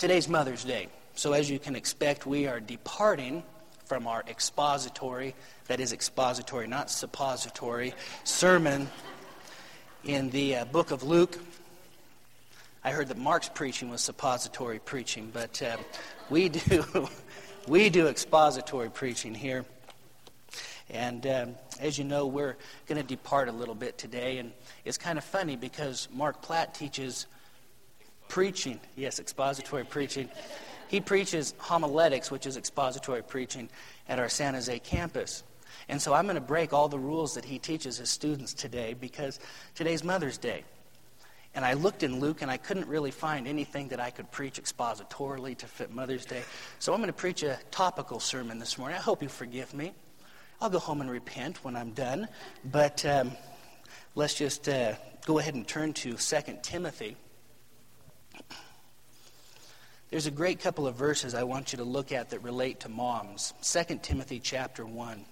Today's Mother's Day. So as you can expect, we are departing from our expository, that is expository, not suppository, sermon in the book of Luke. I heard that Mark's preaching was suppository preaching, but we do expository preaching here. And as you know, we're going to depart a little bit today, and it's kind of funny because Mark Platt teaches preaching. Yes, expository preaching. He preaches homiletics, which is expository preaching, at our San Jose campus. And so I'm going to break all the rules that he teaches his students today because today's Mother's Day. And I looked in Luke and I couldn't really find anything that I could preach expositorily to fit Mother's Day. So I'm going to preach a topical sermon this morning. I hope you forgive me. I'll go home and repent when I'm done. But let's just go ahead and turn to 2 Timothy. There's a great couple of verses I want you to look at that relate to moms. 2 Timothy chapter 1.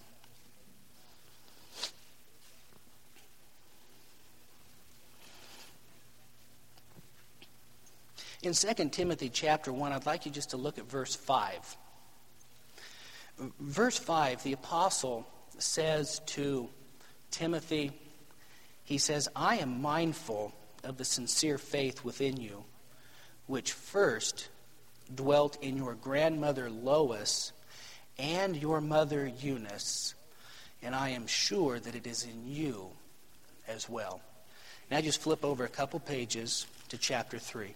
In 2 Timothy chapter 1, I'd like you just to look at verse 5. Verse 5, the apostle says to Timothy, he says, I am mindful of the sincere faith within you, which first dwelt in your grandmother Lois and your mother Eunice, and I am sure that it is in you as well. Now just flip over a couple pages to chapter 3.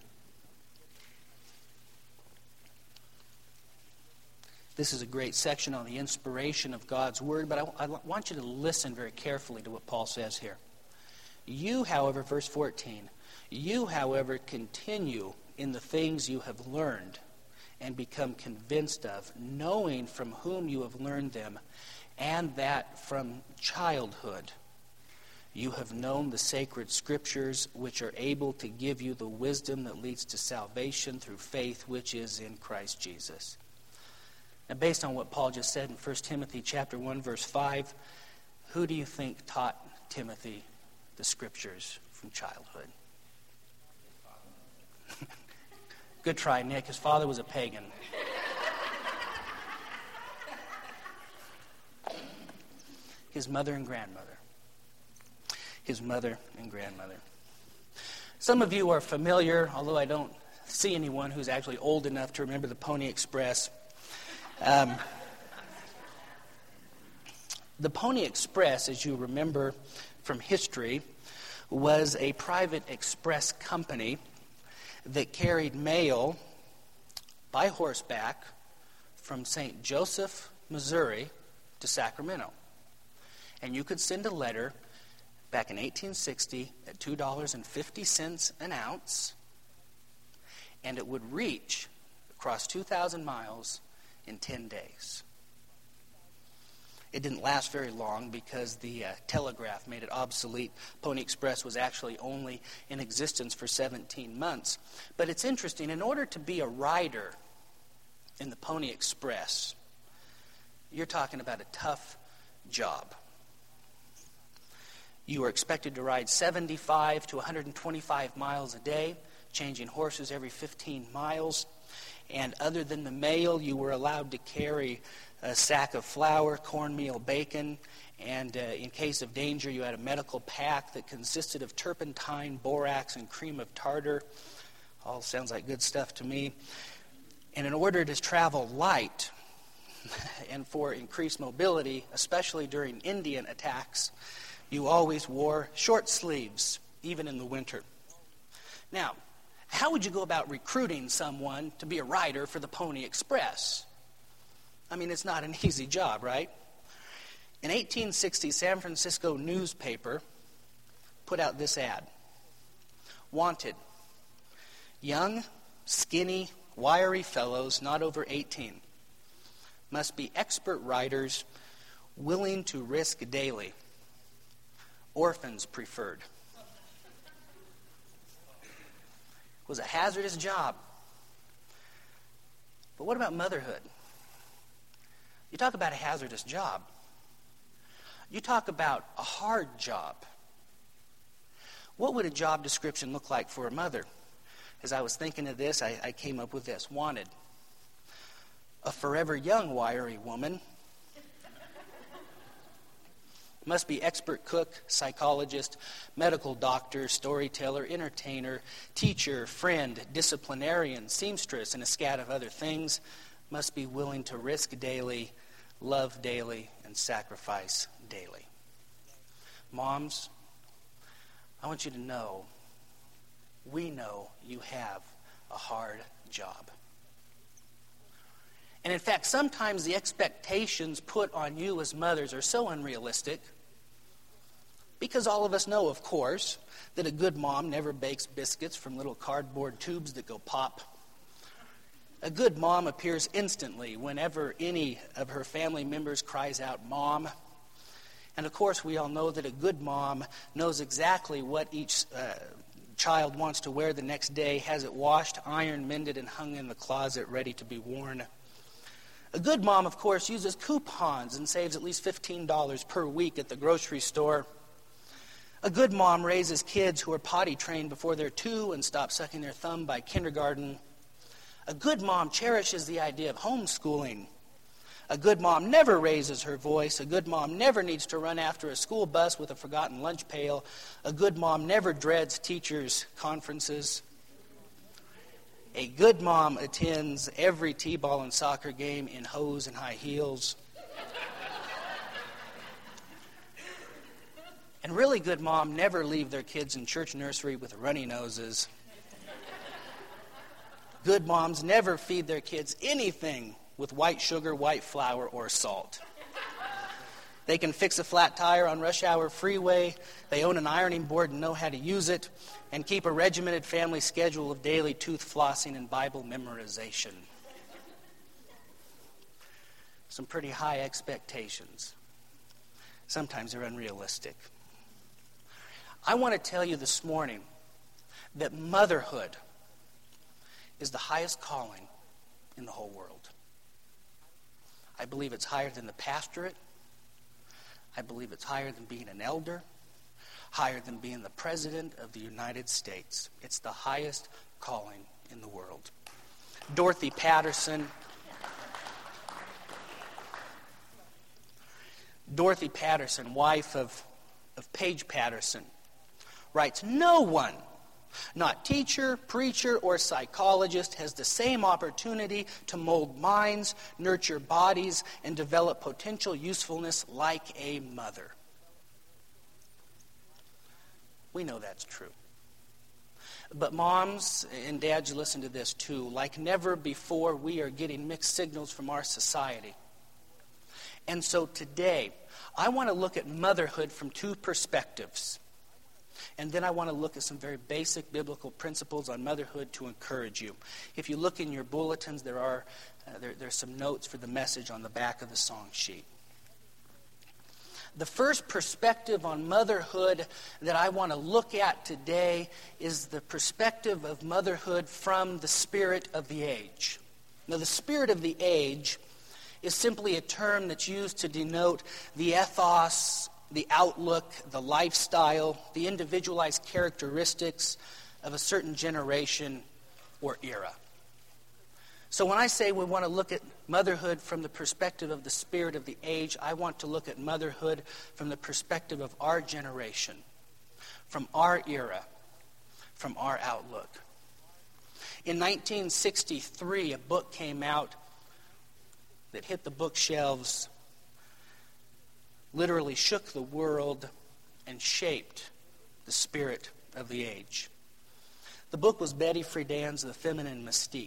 This is a great section on the inspiration of God's Word, but I want you to listen very carefully to what Paul says here. You, however, verse 14, you, however, continue in the things you have learned and become convinced of, knowing from whom you have learned them, and that from childhood you have known the sacred Scriptures, which are able to give you the wisdom that leads to salvation through faith, which is in Christ Jesus. Now, based on what Paul just said in 1 Timothy chapter 1, verse 5, who do you think taught Timothy the Scriptures from childhood? Good try, Nick. His father was a pagan. His mother and grandmother. His mother and grandmother. Some of you are familiar, although I don't see anyone who's actually old enough to remember the Pony Express. The Pony Express, as you remember from history, was a private express company that carried mail by horseback from St. Joseph, Missouri to Sacramento. And you could send a letter back in 1860 at $2.50 an ounce, and it would reach across 2,000 miles in 10 days. It didn't last very long because the telegraph made it obsolete. Pony Express was actually only in existence for 17 months. But it's interesting, in order to be a rider in the Pony Express, you're talking about a tough job. You were expected to ride 75 to 125 miles a day, changing horses every 15 miles. And other than the mail, you were allowed to carry a sack of flour, cornmeal, bacon, and in case of danger, you had a medical pack that consisted of turpentine, borax, and cream of tartar. All sounds like good stuff to me. And in order to travel light and for increased mobility, especially during Indian attacks, you always wore short sleeves, even in the winter. Now, how would you go about recruiting someone to be a rider for the Pony Express? I mean, it's not an easy job, right? In 1860, San Francisco newspaper put out this ad. Wanted. Young, skinny, wiry fellows not over 18. Must be expert riders willing to risk daily. Orphans preferred. It was a hazardous job. But what about motherhood? You talk about a hazardous job. You talk about a hard job. What would a job description look like for a mother? as I was thinking of this, I came up with this. Wanted. A forever young, wiry woman. Must be expert cook, psychologist, medical doctor, storyteller, entertainer, teacher, friend, disciplinarian, seamstress, and a scat of other things. Must be willing to risk daily, love daily, and sacrifice daily. Moms, I want you to know, we know you have a hard job. And in fact, sometimes the expectations put on you as mothers are so unrealistic, because all of us know, of course, that a good mom never bakes biscuits from little cardboard tubes that go pop. A good mom appears instantly whenever any of her family members cries out, "Mom." And of course, we all know that a good mom knows exactly what each child wants to wear the next day, has it washed, ironed, mended, and hung in the closet ready to be worn. A good mom, of course, uses coupons and saves at least $15 per week at the grocery store. A good mom raises kids who are potty trained before they're 2 and stop sucking their thumb by kindergarten. A good mom cherishes the idea of homeschooling. A good mom never raises her voice. A good mom never needs to run after a school bus with a forgotten lunch pail. A good mom never dreads teachers' conferences. A good mom attends every t-ball and soccer game in hose and high heels. And really good mom never leave their kids in church nursery with runny noses. Good moms never feed their kids anything with white sugar, white flour, or salt. They can fix a flat tire on rush hour freeway. They own an ironing board and know how to use it, and keep a regimented family schedule of daily tooth flossing and Bible memorization. Some pretty high expectations. Sometimes they're unrealistic. I want to tell you this morning that motherhood is the highest calling in the whole world. I believe it's higher than the pastorate. I believe it's higher than being an elder, higher than being the President of the United States. It's the highest calling in the world. Dorothy Patterson, wife of Paige Patterson, writes, "No one, not teacher, preacher, or psychologist, has the same opportunity to mold minds, nurture bodies, and develop potential usefulness like a mother." We know that's true. But moms and dads, you listen to this too. Like never before, we are getting mixed signals from our society. And so today, I want to look at motherhood from 2 perspectives. And then I want to look at some very basic biblical principles on motherhood to encourage you. If you look in your bulletins, there's some notes for the message on the back of the song sheet. The first perspective on motherhood that I want to look at today is the perspective of motherhood from the spirit of the age. Now, the spirit of the age is simply a term that's used to denote the ethos, the outlook, the lifestyle, the individualized characteristics of a certain generation or era. So when I say we want to look at motherhood from the perspective of the spirit of the age, I want to look at motherhood from the perspective of our generation, from our era, from our outlook. In 1963, a book came out that hit the bookshelves, literally shook the world, and shaped the spirit of the age. The book was Betty Friedan's The Feminine Mystique.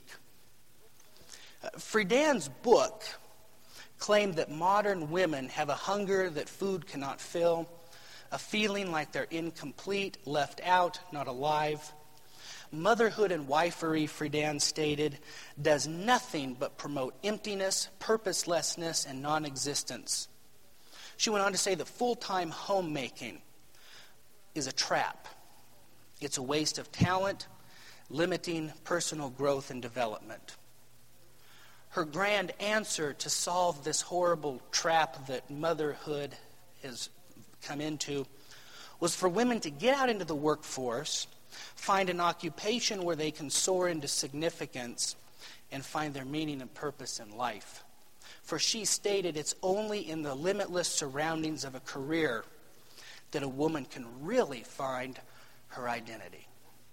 Friedan's book claimed that modern women have a hunger that food cannot fill, a feeling like they're incomplete, left out, not alive. Motherhood and wifery, Friedan stated, does nothing but promote emptiness, purposelessness, and non-existence. She went on to say that full-time homemaking is a trap. It's a waste of talent, limiting personal growth and development. Her grand answer to solve this horrible trap that motherhood has come into was for women to get out into the workforce find an occupation where they can soar into significance, and find their meaning and purpose in life. For she stated it's only in the limitless surroundings of a career that a woman can really find her identity.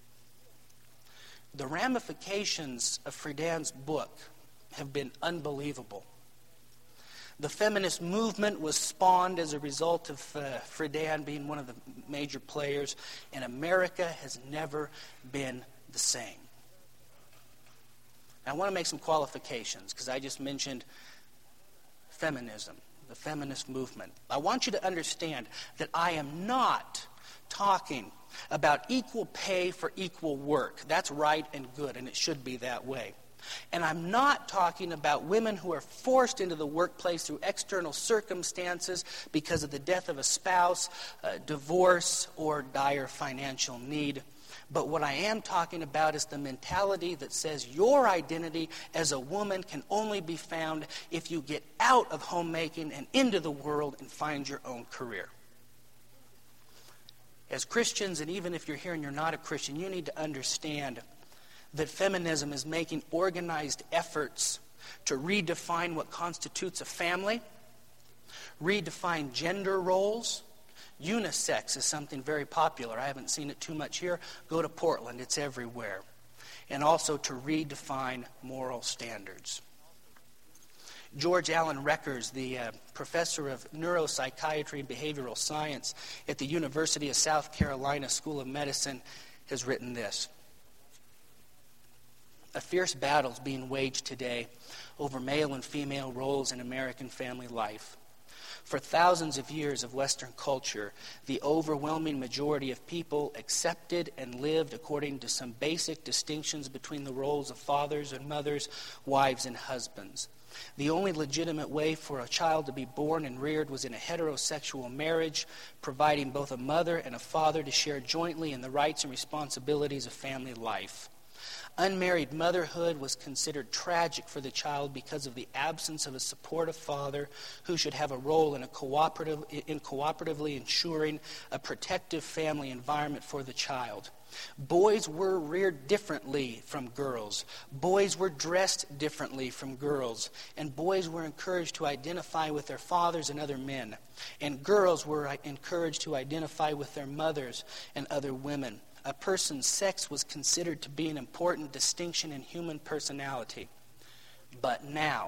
The ramifications of Friedan's book have been unbelievable. The feminist movement was spawned as a result of Friedan being one of the major players, and America has never been the same. Now, I want to make some qualifications because I just mentioned feminism, the feminist movement. I want you to understand that I am not talking about equal pay for equal work. That's right and good, and it should be that way. And I'm not talking about women who are forced into the workplace through external circumstances because of the death of a spouse, divorce, or dire financial need. But what I am talking about is the mentality that says your identity as a woman can only be found if you get out of homemaking and into the world and find your own career. As Christians, and even if you're here and you're not a Christian, you need to understand that feminism is making organized efforts to redefine what constitutes a family, redefine gender roles. Unisex is something very popular. I haven't seen it too much here. Go to Portland, it's everywhere. And also to redefine moral standards. George Allen Reckers, the professor of neuropsychiatry and behavioral science at the University of South Carolina School of Medicine, has written this. A fierce battle is being waged today over male and female roles in American family life. For thousands of years of Western culture, the overwhelming majority of people accepted and lived according to some basic distinctions between the roles of fathers and mothers, wives and husbands. The only legitimate way for a child to be born and reared was in a heterosexual marriage, providing both a mother and a father to share jointly in the rights and responsibilities of family life. Unmarried motherhood was considered tragic for the child because of the absence of a supportive father who should have a role in cooperatively ensuring a protective family environment for the child. Boys were reared differently from girls. Boys were dressed differently from girls. And boys were encouraged to identify with their fathers and other men. And girls were encouraged to identify with their mothers and other women. A person's sex was considered to be an important distinction in human personality. But now,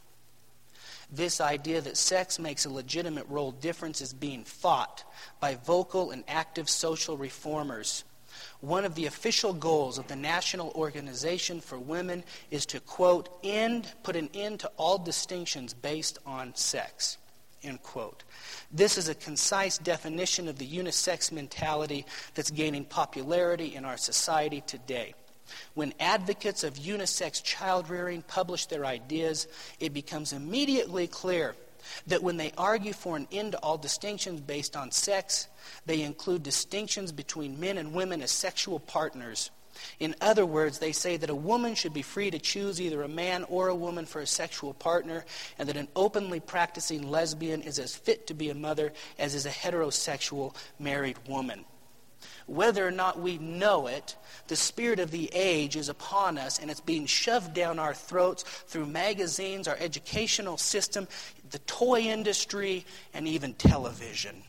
this idea that sex makes a legitimate role difference is being fought by vocal and active social reformers. One of the official goals of the National Organization for Women is to, quote, put an end to all distinctions based on sex, end quote. This is a concise definition of the unisex mentality that's gaining popularity in our society today. When advocates of unisex child-rearing publish their ideas, it becomes immediately clear that when they argue for an end to all distinctions based on sex, they include distinctions between men and women as sexual partners. In other words, they say that a woman should be free to choose either a man or a woman for a sexual partner, and that an openly practicing lesbian is as fit to be a mother as is a heterosexual married woman. Whether or not we know it, the spirit of the age is upon us, and it's being shoved down our throats through magazines, our educational system, the toy industry, and even television.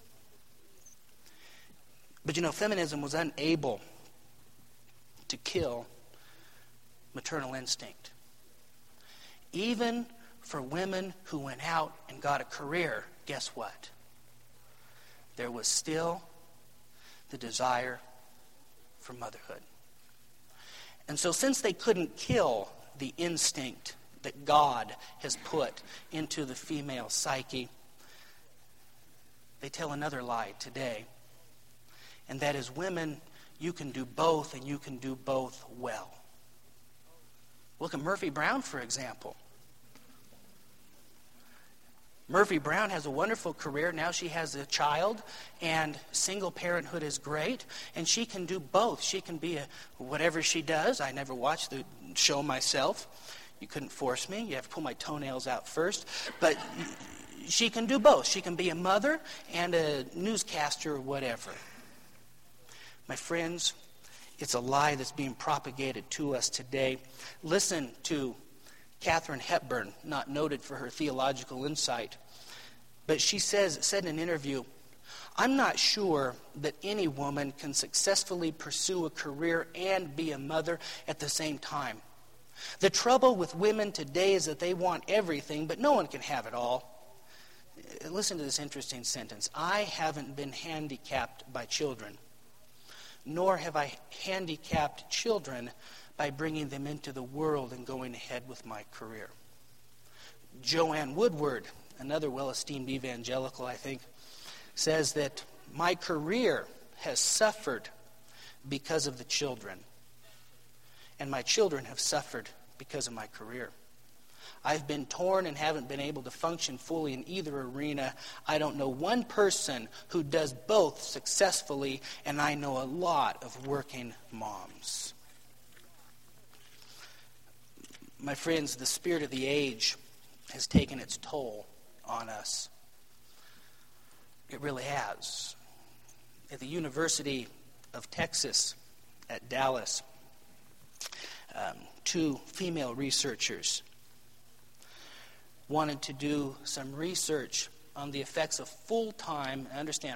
But feminism was unable to kill maternal instinct. Even for women who went out and got a career, guess what? There was still the desire for motherhood. And so since they couldn't kill the instinct that God has put into the female psyche, they tell another lie today. And that is, women, you can do both, and you can do both well. Look at Murphy Brown, for example. Murphy Brown has a wonderful career. Now she has a child, and single parenthood is great, and she can do both. She can be whatever she does. I never watched the show myself. You couldn't force me. You have to pull my toenails out first. But she can do both. She can be a mother and a newscaster or whatever. My friends, It's a lie that's being propagated to us today. Listen to Katharine Hepburn, not noted for her theological insight. But she said in an interview, "I'm not sure that any woman can successfully pursue a career and be a mother at the same time. The trouble with women today is that they want everything, but no one can have it all." Listen to this interesting sentence. "I haven't been handicapped by children, nor have I handicapped children by bringing them into the world and going ahead with my career." Joanne Woodward, another well-esteemed evangelical, I think, says that my career has suffered because of the children, and my children have suffered because of my career. I've been torn and haven't been able to function fully in either arena. I don't know one person who does both successfully, and I know a lot of working moms. My friends, the spirit of the age has taken its toll on us. It really has. At the University of Texas at Dallas, 2 female researchers wanted to do some research on the effects of full-time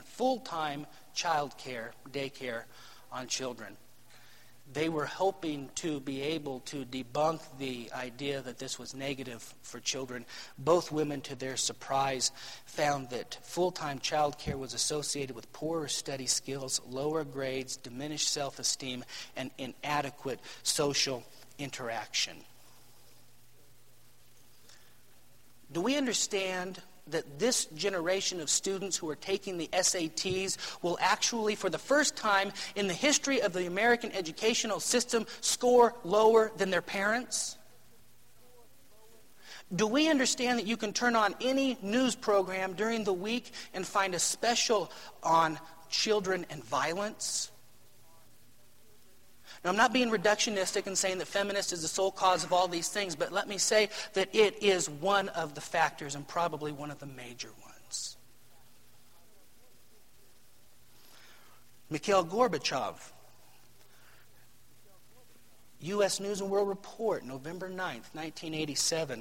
child care, daycare on children. They were hoping to be able to debunk the idea that this was negative for children. Both women, to their surprise, found that full-time child care was associated with poorer study skills, lower grades, diminished self-esteem, and inadequate social interaction. Do we understand that this generation of students who are taking the SATs will actually, for the first time in the history of the American educational system, score lower than their parents? Do we understand that you can turn on any news program during the week and find a special on children and violence? Now, I'm not being reductionistic and saying that feminist is the sole cause of all these things, but let me say that it is one of the factors and probably one of the major ones. Mikhail Gorbachev, U.S. News and World Report, November 9th, 1987,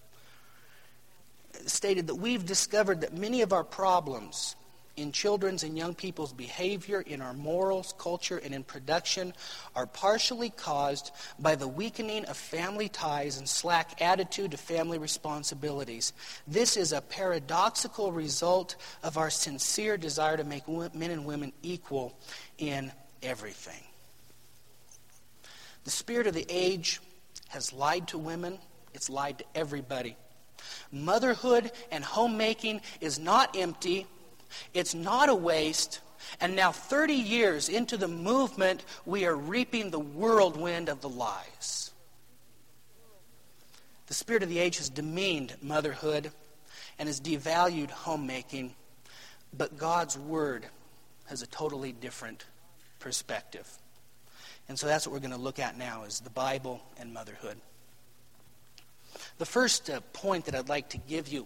stated that we've discovered that many of our problems in children's and young people's behavior, in our morals, culture, and in production are partially caused by the weakening of family ties and slack attitude to family responsibilities. This is a paradoxical result of our sincere desire to make men and women equal in everything. The spirit of the age has lied to women. It's lied to everybody. Motherhood and homemaking is not empty. It's not a waste, and now 30 years into the movement, we are reaping the whirlwind of the lies. The spirit of the age has demeaned motherhood and has devalued homemaking, but God's Word has a totally different perspective. And so that's what we're going to look at now, is the Bible and motherhood. The first point that I'd like to give you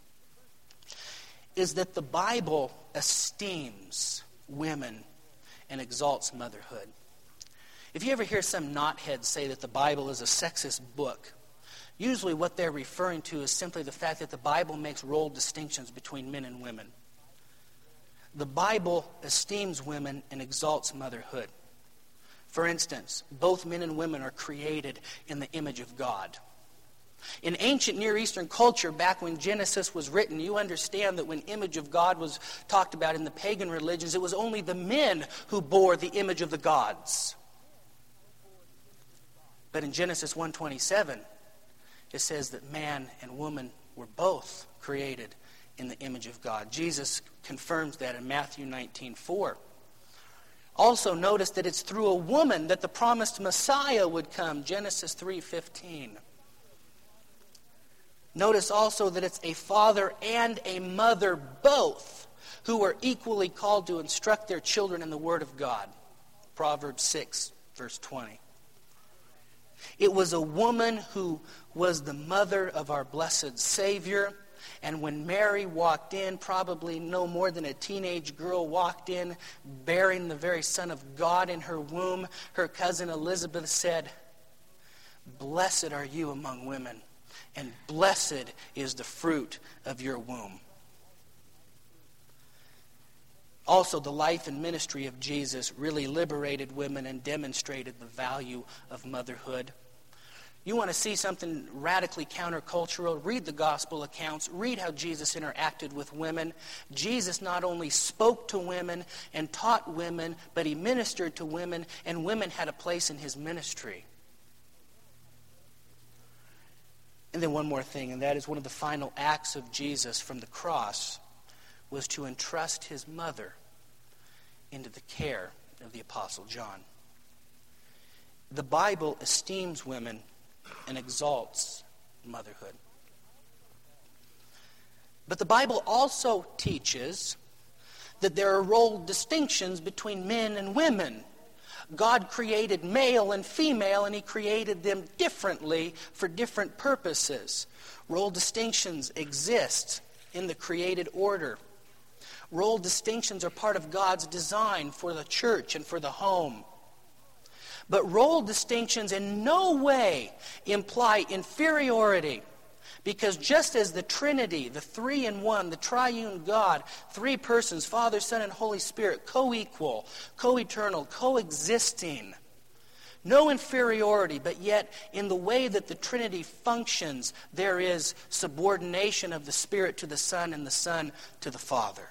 is that the Bible esteems women and exalts motherhood. If you ever hear some knothead say that the Bible is a sexist book, usually what they're referring to is simply the fact that the Bible makes role distinctions between men and women. The Bible esteems women and exalts motherhood. For instance, both men and women are created in the image of God. In ancient Near Eastern culture, back when Genesis was written, you understand that when image of God was talked about in the pagan religions, it was only the men who bore the image of the gods. But in Genesis 1:27, it says that man and woman were both created in the image of God. Jesus confirms that in Matthew 19:4. Also notice that it's through a woman that the promised Messiah would come, Genesis 3:15. Notice also that it's a father and a mother both who are equally called to instruct their children in the Word of God. Proverbs 6, verse 20. It was a woman who was the mother of our blessed Savior, And when Mary walked in, probably no more than a teenage girl walked in, bearing the very Son of God in her womb, her cousin Elizabeth said, "Blessed are you among women, and blessed is the fruit of your womb." Also, the life and ministry of Jesus really liberated women and demonstrated the value of motherhood. You want to see something radically countercultural? Read the gospel accounts. Read how Jesus interacted with women. Jesus not only spoke to women and taught women, but he ministered to women, and women had a place in his ministry. And then one more thing, and that is one of the final acts of Jesus from the cross was to entrust his mother into the care of the Apostle John. The Bible esteems women and exalts motherhood. But the Bible also teaches that there are role distinctions between men and women. God created male and female, and he created them differently for different purposes. Role distinctions exist in the created order. Role distinctions are part of God's design for the church and for the home. But role distinctions in no way imply inferiority. Because just as the Trinity, the three in one, the triune God, three persons, Father, Son, and Holy Spirit, co-equal, co-eternal, coexisting, no inferiority, but yet in the way that the Trinity functions, there is subordination of the Spirit to the Son and the Son to the Father.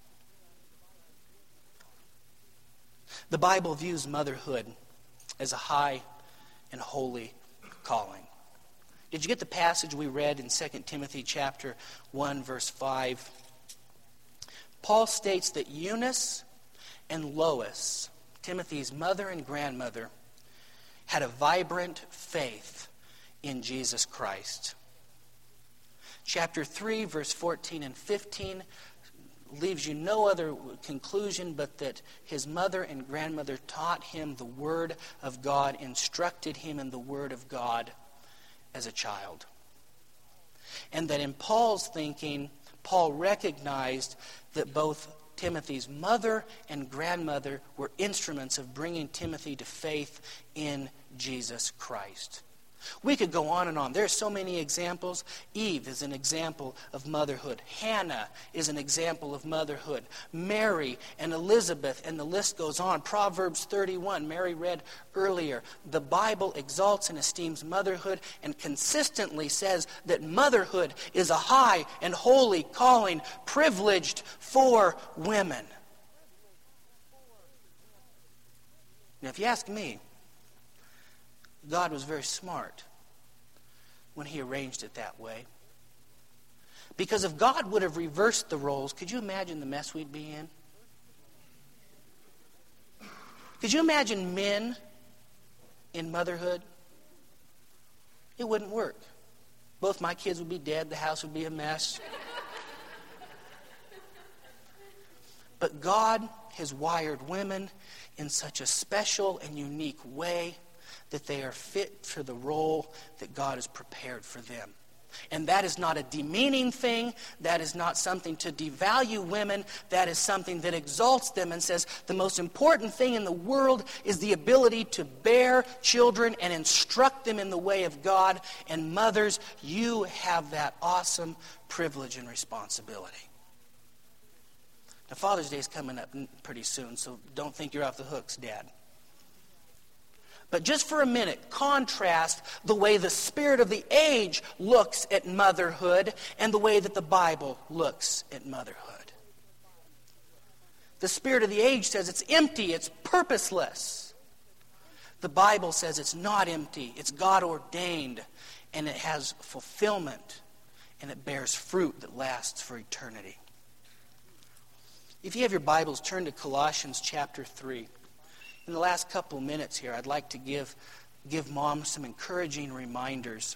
The Bible views motherhood as a high and holy calling. Did you get the passage we read in 2 Timothy chapter 1, verse 5? Paul states that Eunice and Lois, Timothy's mother and grandmother, had a vibrant faith in Jesus Christ. Chapter 3, verse 14 and 15 leaves you no other conclusion but that his mother and grandmother taught him the Word of God, instructed him in the Word of God as a child. And that in Paul's thinking, Paul recognized that both Timothy's mother and grandmother were instruments of bringing Timothy to faith in Jesus Christ. We could go on and on. There are so many examples. Eve is an example of motherhood. Hannah is an example of motherhood. Mary and Elizabeth, and the list goes on. Proverbs 31, Mary read earlier. The Bible exalts and esteems motherhood and consistently says that motherhood is a high and holy calling privileged for women. Now, if you ask me, God was very smart when he arranged it that way. Because if God would have reversed the roles, could you imagine the mess we'd be in? Could you imagine men in motherhood? It wouldn't work. Both my kids would be dead, the house would be a mess. But God has wired women in such a special and unique way that they are fit for the role that God has prepared for them. And that is not a demeaning thing. That is not something to devalue women. That is something that exalts them and says the most important thing in the world is the ability to bear children and instruct them in the way of God. And mothers, you have that awesome privilege and responsibility. Now, Father's Day is coming up pretty soon, so don't think you're off the hooks, Dad. But just for a minute, contrast the way the spirit of the age looks at motherhood and the way that the Bible looks at motherhood. The spirit of the age says it's empty, it's purposeless. The Bible says it's not empty, it's God ordained, and it has fulfillment, and it bears fruit that lasts for eternity. If you have your Bibles, turn to Colossians chapter 3. In the last couple minutes here, I'd like to give Mom some encouraging reminders.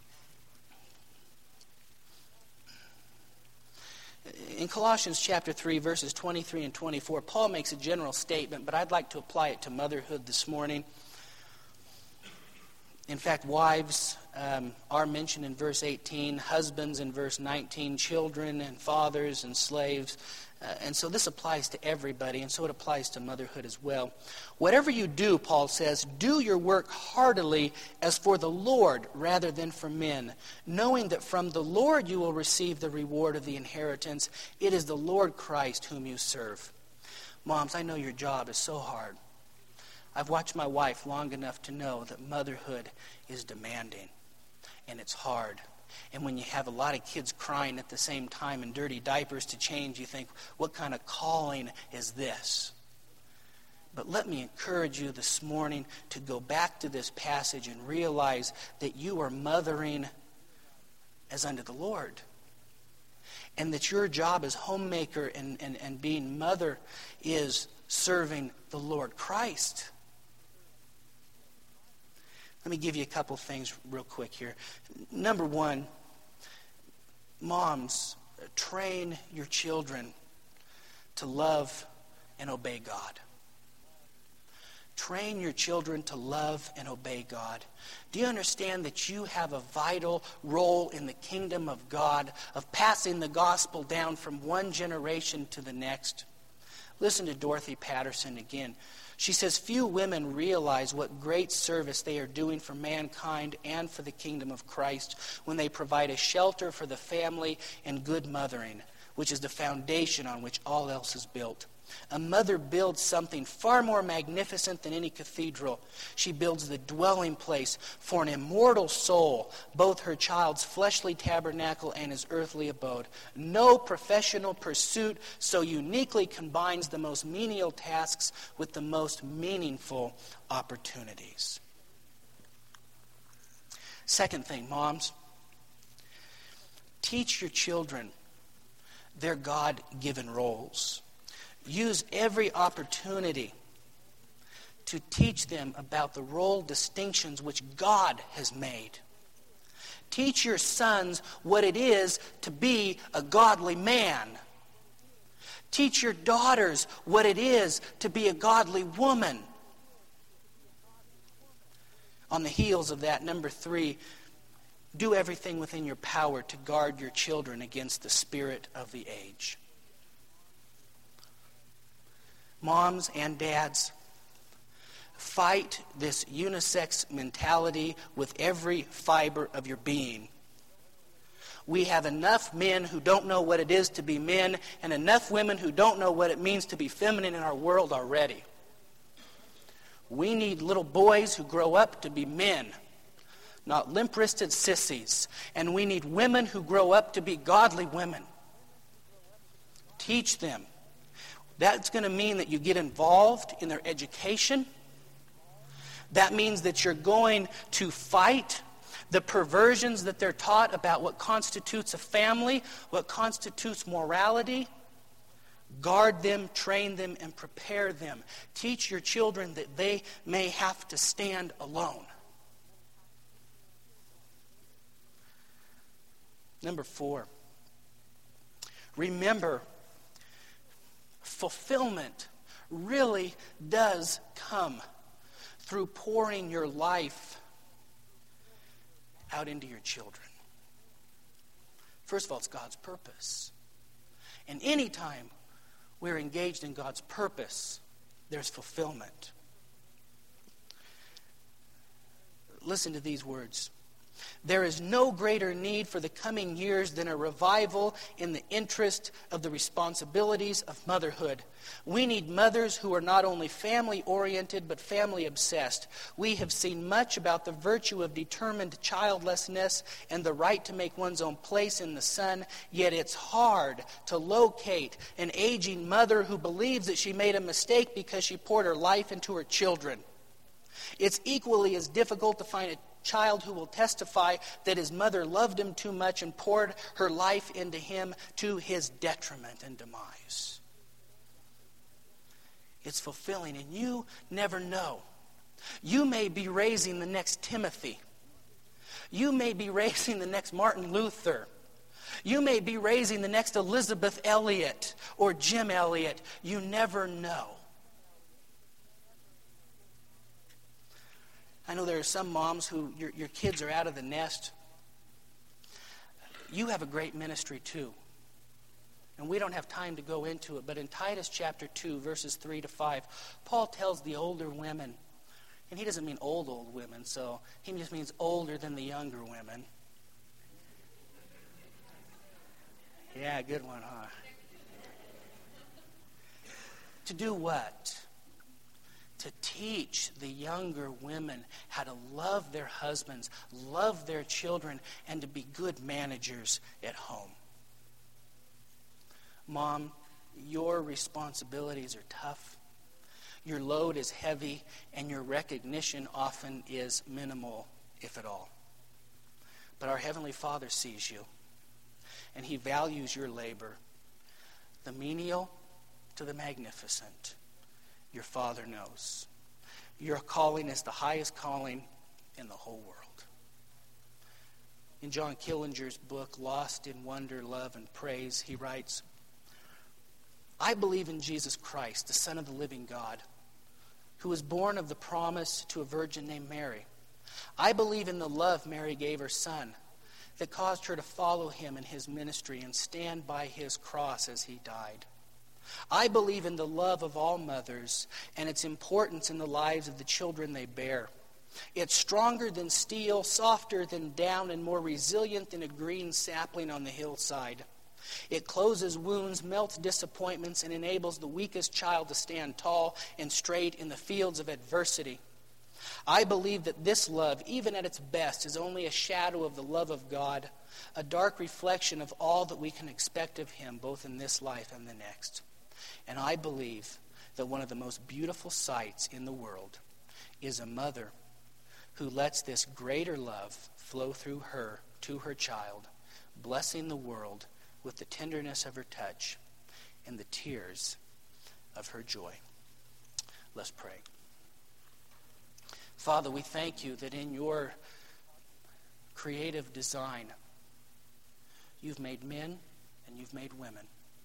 In Colossians chapter 3, verses 23 and 24, Paul makes a general statement, but I'd like to apply it to motherhood this morning. In fact, wives are mentioned in verse 18, husbands in verse 19, children and fathers and slaves. And so this applies to everybody, and so it applies to motherhood as well. Whatever you do, Paul says, do your work heartily as for the Lord rather than for men, knowing that from the Lord you will receive the reward of the inheritance. It is the Lord Christ whom you serve. Moms, I know your job is so hard. I've watched my wife long enough to know that motherhood is demanding, and it's hard. And when you have a lot of kids crying at the same time and dirty diapers to change, you think, what kind of calling is this? But let me encourage you this morning to go back to this passage and realize that you are mothering as unto the Lord. And that your job as homemaker and being mother is serving the Lord Christ. Let me give you a couple things real quick here. Number one, moms, train your children to love and obey God. Train your children to love and obey God. Do you understand that you have a vital role in the kingdom of God, of passing the gospel down from one generation to the next? Listen to Dorothy Patterson again. She says, few women realize what great service they are doing for mankind and for the kingdom of Christ when they provide a shelter for the family and good mothering, which is the foundation on which all else is built. A mother builds something far more magnificent than any cathedral. She builds the dwelling place for an immortal soul, both her child's fleshly tabernacle and his earthly abode. No professional pursuit so uniquely combines the most menial tasks with the most meaningful opportunities. Second thing, moms, teach your children their God-given roles. Use every opportunity to teach them about the role distinctions which God has made. Teach your sons what it is to be a godly man. Teach your daughters what it is to be a godly woman. On the heels of that, number 3, do everything within your power to guard your children against the spirit of the age. Moms and dads, fight this unisex mentality with every fiber of your being. We have enough men who don't know what it is to be men and enough women who don't know what it means to be feminine in our world already. We need little boys who grow up to be men, not limp-wristed sissies. And we need women who grow up to be godly women. Teach them. That's going to mean that you get involved in their education. That means that you're going to fight the perversions that they're taught about what constitutes a family, what constitutes morality. Guard them, train them, and prepare them. Teach your children that they may have to stand alone. Number 4, remember, fulfillment really does come through pouring your life out into your children. First of all, it's God's purpose. And anytime we're engaged in God's purpose, there's fulfillment. Listen to these words. There is no greater need for the coming years than a revival in the interest of the responsibilities of motherhood. We need mothers who are not only family-oriented but family-obsessed. We have seen much about the virtue of determined childlessness and the right to make one's own place in the sun, yet it's hard to locate an aging mother who believes that she made a mistake because she poured her life into her children. It's equally as difficult to find a child who will testify that his mother loved him too much and poured her life into him to his detriment and demise. It's fulfilling, and you never know. You may be raising the next Timothy. You may be raising the next Martin Luther. You may be raising the next Elizabeth Elliot or Jim Elliot. You never know. I know there are some moms who your kids are out of the nest. You have a great ministry too. And we don't have time to go into it, but in Titus chapter 2, verses 3 to 5, Paul tells the older women, and he doesn't mean old women, so he just means older than the younger women. Yeah, good one, huh? To do what? To teach the younger women how to love their husbands, love their children, and to be good managers at home. Mom, your responsibilities are tough. Your load is heavy, and your recognition often is minimal, if at all. But our Heavenly Father sees you, and He values your labor. The menial to the magnificent, your Father knows. Your calling is the highest calling in the whole world. In John Killinger's book, Lost in Wonder, Love, and Praise, he writes, I believe in Jesus Christ, the Son of the living God, who was born of the promise to a virgin named Mary. I believe in the love Mary gave her son that caused her to follow him in his ministry and stand by his cross as he died. I believe in the love of all mothers and its importance in the lives of the children they bear. It's stronger than steel, softer than down, and more resilient than a green sapling on the hillside. It closes wounds, melts disappointments, and enables the weakest child to stand tall and straight in the fields of adversity. I believe that this love, even at its best, is only a shadow of the love of God, a dark reflection of all that we can expect of Him, both in this life and the next. And I believe that one of the most beautiful sights in the world is a mother who lets this greater love flow through her to her child, blessing the world with the tenderness of her touch and the tears of her joy. Let's pray. Father, we thank you that in your creative design, you've made men and you've made women.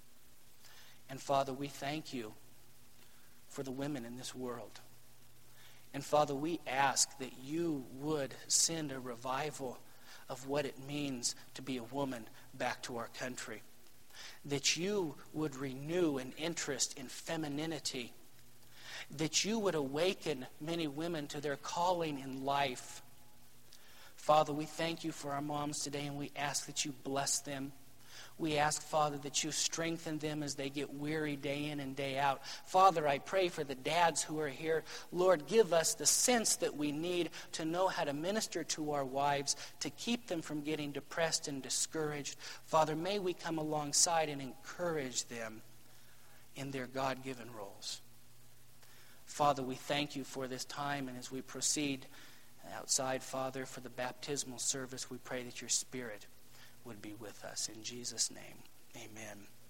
And Father, we thank you for the women in this world. And Father, we ask that you would send a revival of what it means to be a woman back to our country. That you would renew an interest in femininity. That you would awaken many women to their calling in life. Father, we thank you for our moms today, and we ask that you bless them. We ask, Father, that you strengthen them as they get weary day in and day out. Father, I pray for the dads who are here. Lord, give us the sense that we need to know how to minister to our wives, to keep them from getting depressed and discouraged. Father, may we come alongside and encourage them in their God-given roles. Father, we thank you for this time, and as we proceed outside, Father, for the baptismal service, we pray that your Spirit would be with us. In Jesus' name, amen.